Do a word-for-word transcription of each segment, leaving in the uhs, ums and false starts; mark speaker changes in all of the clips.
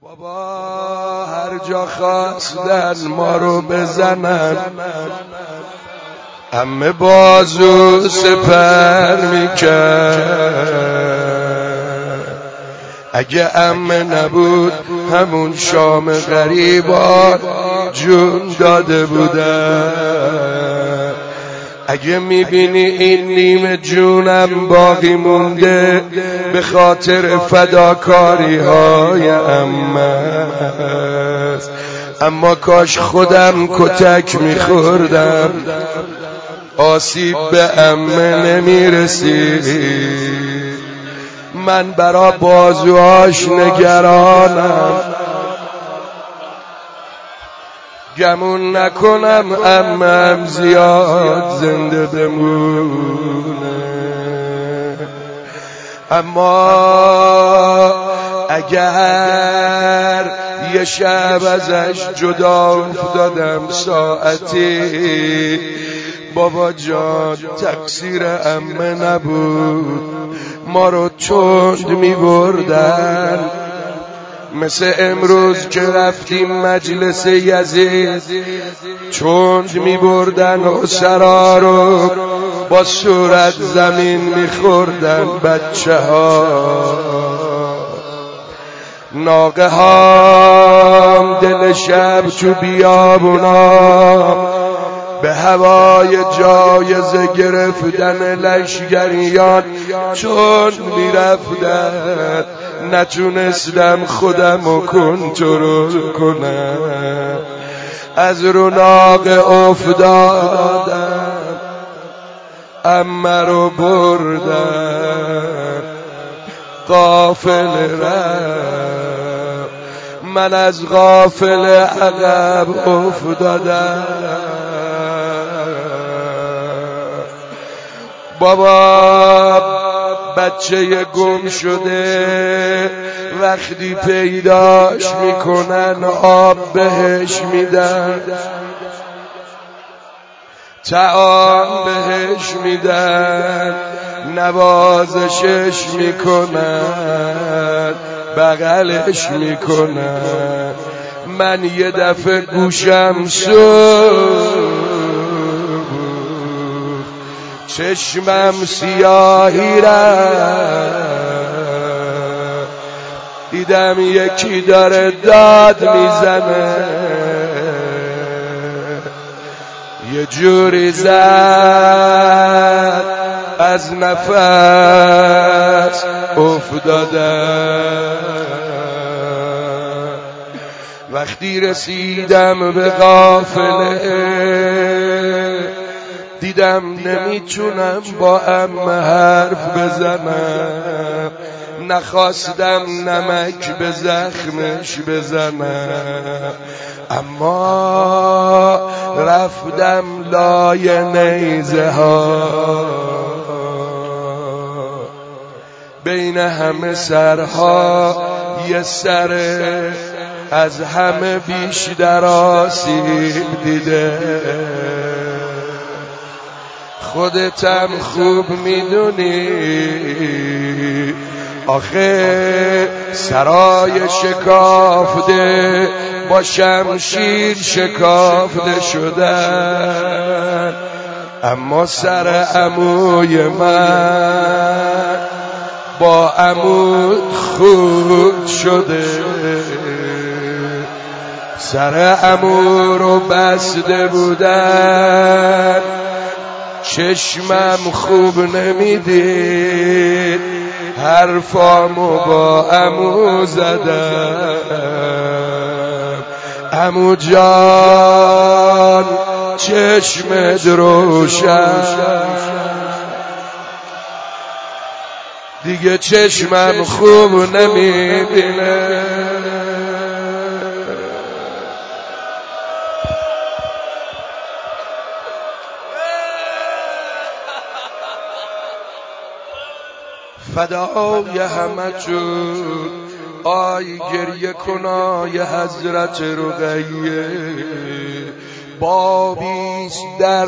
Speaker 1: بابا هر جا خواستن ما رو بزنن، عمه بازو سپر میکرد. اگه عمه نبود همون شام غریبان جون داده بودن. اگه میبینی این نیم جونم باقی مونده به خاطر فداکاری های عمه است، اما کاش خودم کتک میخوردم آسیب به عمه نمیرسید. من برا بازوهاش نگرانم، گمون نکنم عمم زیاد زنده بمونه. اما اگر یه شب ازش جدا افتادم ساعتی، بابا جان تقصیر عمه نبود، ما رو چند می بردن. مثل امروز که رفتیم مجلس یزید، چند می بردن و سرا رو با صورت زمین می خوردن بچه ها. ناقه ها دل شب تو بیابونا به هوای جایزه گرفتن لشگریان چون میرفتن، نتونستم خودمو کنترل کنم، از رو ناقه افتادم، عمه رو بردم، غافل رفت، من از غافل عقب افتادم. بابا بچه گم شده وقتی پیداش میکنن آب بهش میدن، طعام بهش میدن، نوازشش میکنن، بغلش میکنن. من یه دفعه گوشم سوخت، چشمم سیاهی رفت، دیدم یکی داره داد میزنه، یه جوری زد از نفس افتادم. وقتی رسیدم به قافله دیدم نمیتونم با عمه حرف بزنم، نخواستم نمک به زخمش بزنم، اما رفتم لای نیزه ها، بین همه سرها یه سر از همه بیشتر آسیب دیده. خودتم خوب میدونی آخه سرای شکافته با شمشیر شکافته شدن، اما سر عموی من با عمود خود شده. سر عمو رو بسته بودن، چشمم خوب نمیدید، حرفامو با عمو زدم. عمو جان چشمت روشن، دیگه چشمم خوب نمیبینه. فدای همه جون آی گریه کنای حضرت رقیه، بابیست در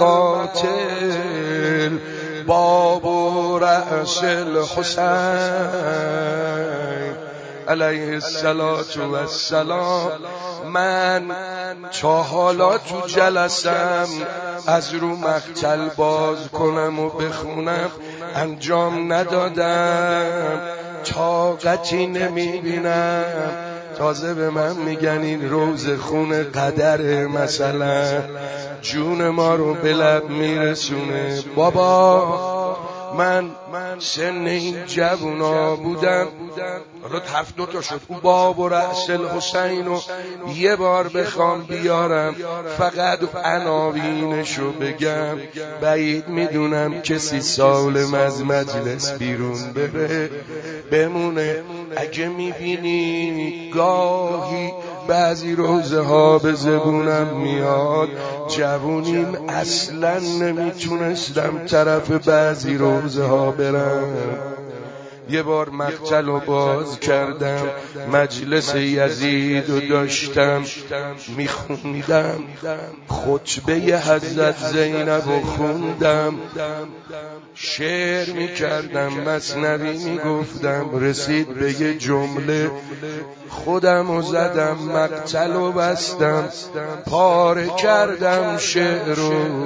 Speaker 1: مقاتل باب و رأس الحسین. علیه الصلاة و السلام. من تا حالا تو جلسم از رو مقتل باز کنم و بخونم انجام ندادم، طاقتی نمیبینم. تازه به من میگن این روز خون قدر، مثلا جون ما رو به لب میرسونه. بابا من سن این جوونا بودم، حالا هفت دو تا شد، او باب و رأس الحسین و یه بار بخوام بیارم فقط عناوینشو بگم بعید میدونم کسی سالم از مجلس بیرون بره بمونه. اگه میبینی گاهی بعضی روزه ها به زبونم میاد، جوونیم اصلا نمیتونستم طرف بعضی روزه ها برم. یه بار مقتل رو باز کردم، مجلس یزید رو داشتم میخوندم، خطبه حضرت زینب رو خوندم، شعر میکردم، مثنوی میگفتم، رسید به یه جمله خودم رو زدم، مقتل رو بستم، پاره کردم شعر رو.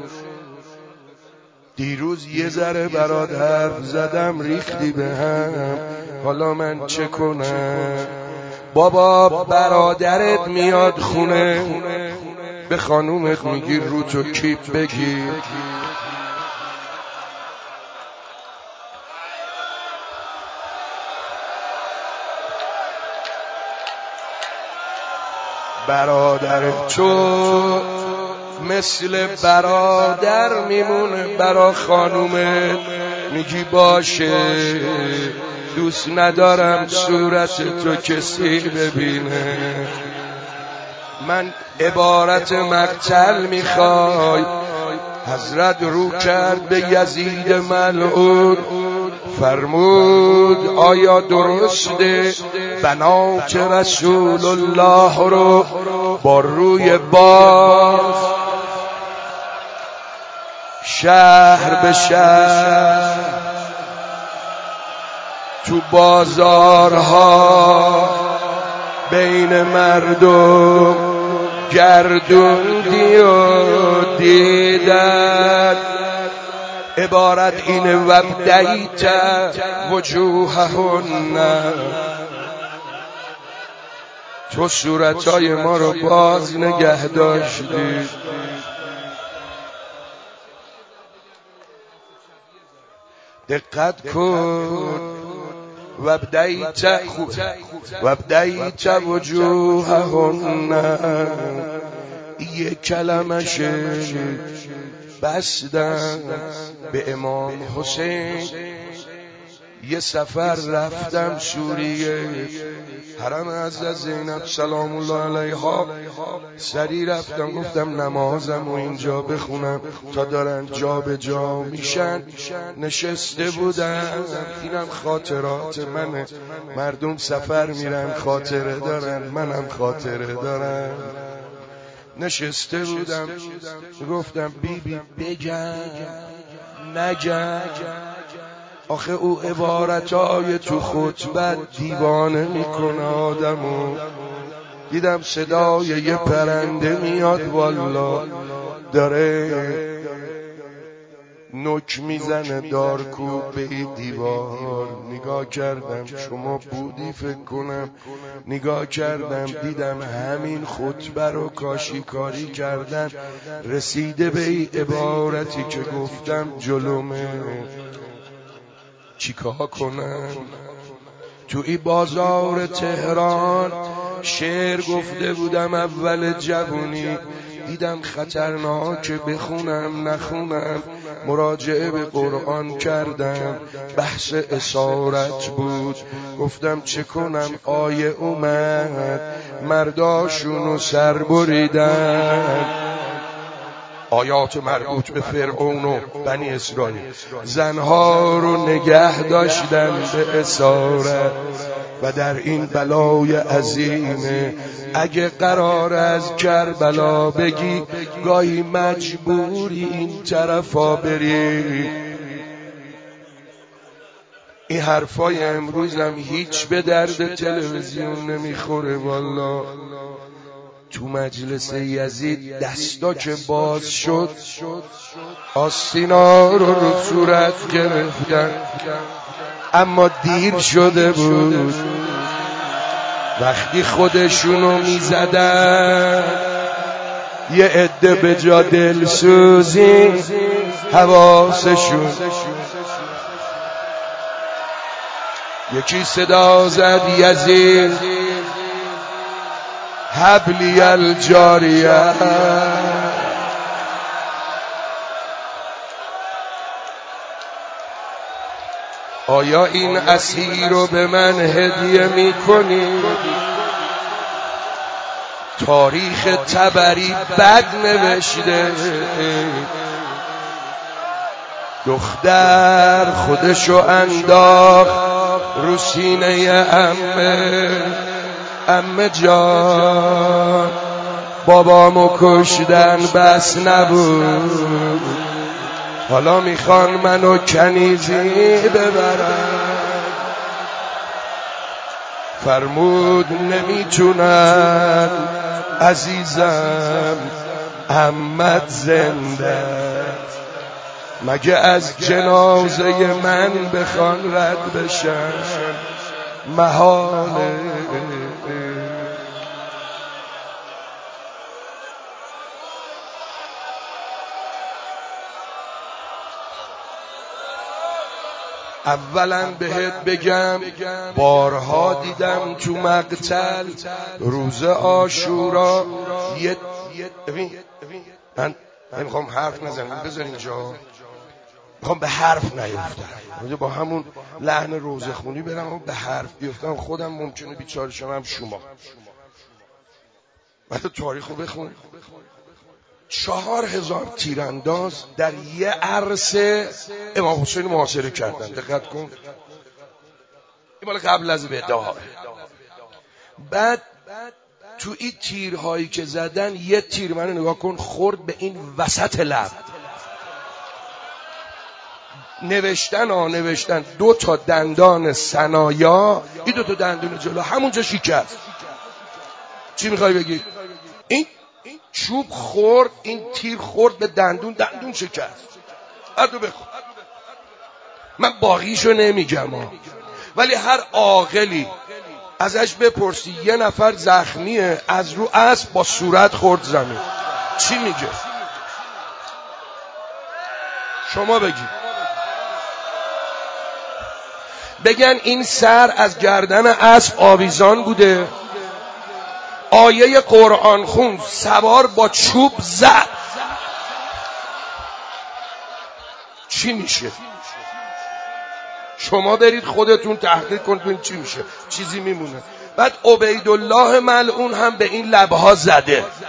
Speaker 1: دیروز یه ذره برات حرف زدم ریختی به هم، حالا من چه کنم؟ بابا برادرت میاد خونه، به خانومت میگی رو تو کیپ بگیر، برادرت تو مثل برادر میمونه برا خانومت، میگی باشه دوست ندارم صورت تو کسی ببینه. من عبارت مقتل میخوای؟ حضرت رو کرد به یزید ملعون، فرمود آیا درسته بنات رسول الله رو با روی باز شهر به شهر تو بازارها بین مردم گردوندی و دیدن؟ عبارت اینه وابدیت وجوههن، تو صورتای ما رو باز نگه داشتی. دقت کن، وابدیت خوب وابدیت وجوههن، یک کلمشه بستن به امام حسین. یه سفر رفتم سوریه، حرم حضرت زینب سلام الله علیها، سری رفتم گفتم نمازم و اینجا بخونم تا دارن جا به جا میشن. نشسته بودم، اینم خاطرات منه، مردم سفر میرن خاطره دارن، منم خاطره دارم. نشسته بودم گفتم بی بی بگم نگم، آخه او عبارتای تو خطبت دیوانه میکنه آدمو. دیدم صدای یه پرنده میاد والا، داره نوک میزنه دارکوب به دیوار. نگاه کردم، شما بودی فکر کنم، نگاه کردم دیدم همین خطبه رو کاشی کاری کردن، رسیده به این عبارتی که گفتم جلومه. چیکار کنم؟ تو ای بازار تهران شعر گفته بودم اول جوونی، دیدم خطرناکه بخونم نخونم، مراجعه به قرآن کردم، بحث اسارت بود، گفتم چه کنم؟ آیه اومد مرداشونو سر بریدن، آیات مربوط به فرعون و بنی اسرائیل، زنها رو نگه داشتن به اسارت. و در این بلای عظیمه اگه قرار از کربلا بگی گاهی مجبوری این طرفا بری. این حرفای امروزم هیچ به درد تلویزیون نمیخوره والا. تو مجلس یزید دستا که باز شد آستینا رو رو صورت گرفتن، اما دیر شده بود. وقتی خودشونو میزدن یه عده به جا دلسوزی حواسشون، یکی صدا زد یزید حبلی الجاریه، آیا این اسیر رو به من هدیه میکنی؟ تاریخ طبری بد نوشته، دختر خودشو انداخت رو سینه عمه، عمه جان بابامو کشتن بس نبود، حالا میخوان منو کنیزی ببرن. فرمود نمیتونن عزیزم، عمت زنده، مگه از جنازه من بخوان رد بشن؟ محاله. اولا بهت بگم بارها دیدم تو مقتل روز عاشورا یه من نمیخوام حرف نزنم، بذار اینجا میخوام به حرف نیفتم، با همون لحن روزه خونی برم و به حرف بیفتم خودم ممکنه بیچاره شم شما. بعد تاریخو بخون، چهار هزار تیرانداز در یه عرصه امام حسین محاصره کردن. دقت کن، این مال قبل از بداع. بعد تو این تیرهایی که زدن یه تیر منو نگاه کن خورد به این وسط لب. نوشتن ها نوشتن دو تا دندان ثنایا، این دو تا دندون جلو همونجا شکست. چی میخوای بگی؟ این چوب خورد، این تیر خورد به دندون، دندون شکست. بعدو بخون. من باقیشو نمیگم ها، ولی هر عاقلی ازش بپرسی یه نفر زخمیه از رو اسب با صورت خورد زمین، چی میگه؟ شما بگی. بگن این سر از گردن اسب آویزان بوده، آیه قرآن خون، سوار با چوب زد، چی میشه؟ شما برید خودتون تحقیق کنید چی میشه، چیزی میمونه. بعد عبیدالله ملعون هم به این لبها زده.